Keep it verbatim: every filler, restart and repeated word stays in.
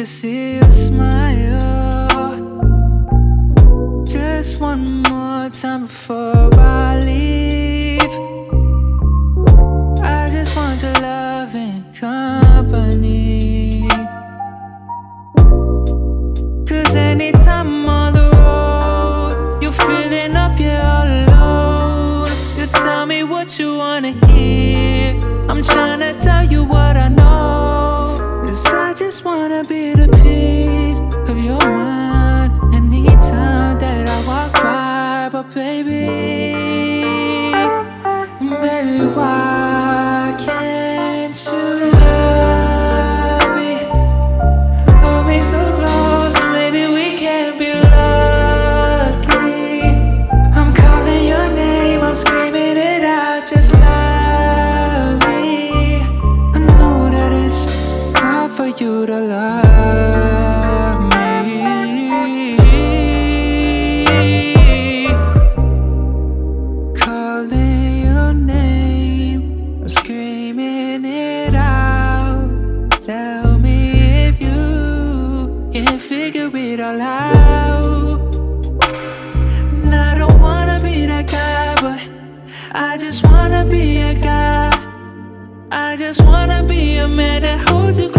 to see you smile just one more time before I leave. I just want your love and company, 'cause anytime I'm on the road, you're filling up, you're all alone. You tell me what you wanna hear, I'm tryna tell you what I know. 'Cause I just wanna be the piece of your mind anytime that I walk by. But baby, baby, why can't you love me? Hold me so close, maybe we can't be lucky. I'm calling your name, I'm screaming it out, just love me. I know that it's hard for you to love me. Calling your name, I'm screaming it out. Tell me if you can figure it all out. And I don't wanna be that guy, but I just wanna be a guy. I just wanna be a man that holds you